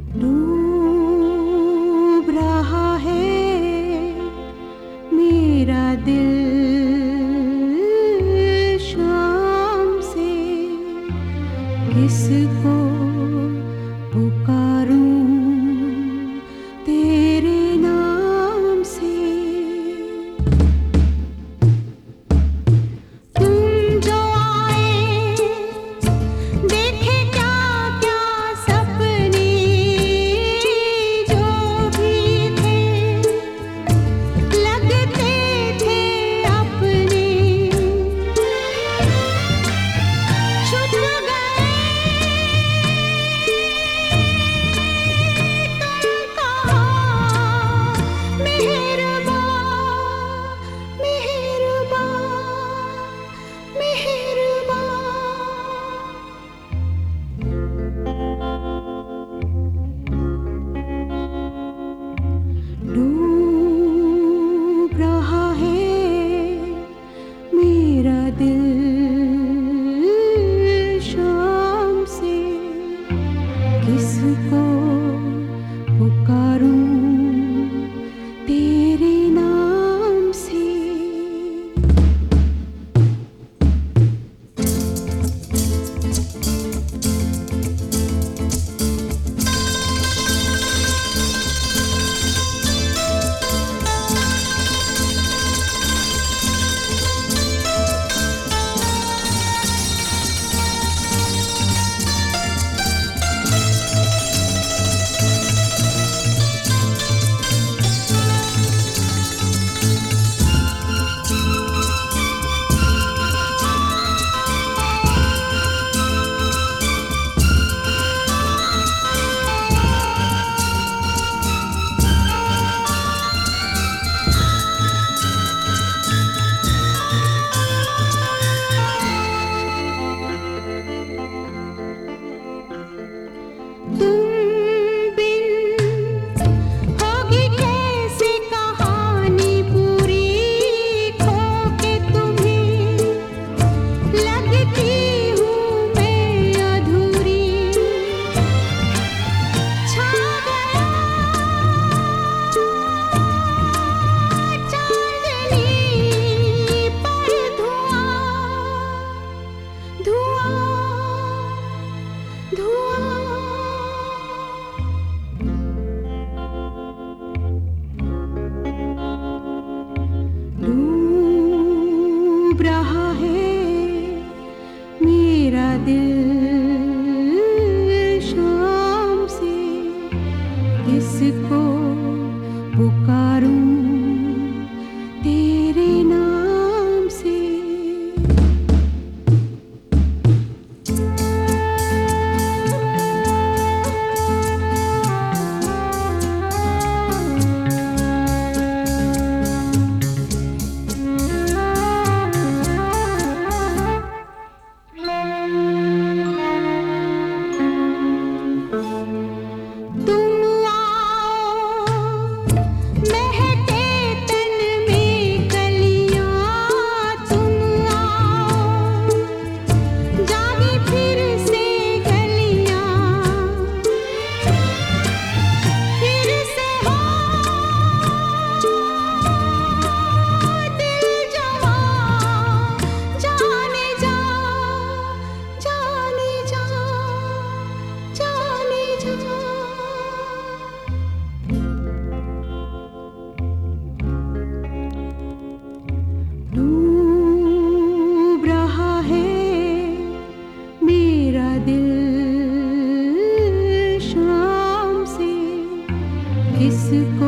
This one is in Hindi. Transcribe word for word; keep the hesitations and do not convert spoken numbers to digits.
डूब रहा है मेरा दिल शाम से, किसको पुकारूं तेरे नाम से। तुम जो आए देखे क्या क्या सपने, जो भी थे लगते थे अपने, छुप गए तुम कहाँ मेहरबान मेहरबान मेहरबान। डूब रहा है मेरा दिल शाम से, किसको पुकारूं तेरे नाम से। तुम बिन होगी कैसी कहानी पूरी, खो के तुम्हें लगती हूँ मैं अधूरी। छा गया चांदनी पर धुआं धुआं धुआं। डूब रहा है मेरा दिल शाम से, किसको पुकारूं तेरे नाम से। तुम आओ महके तन में कलियां, तुम आओ जागी फिर से गलियां, फिर से हो दिल जवां, जाने जा जाने जा जाने जा। डूब रहा है मेरा दिल शाम से, किसको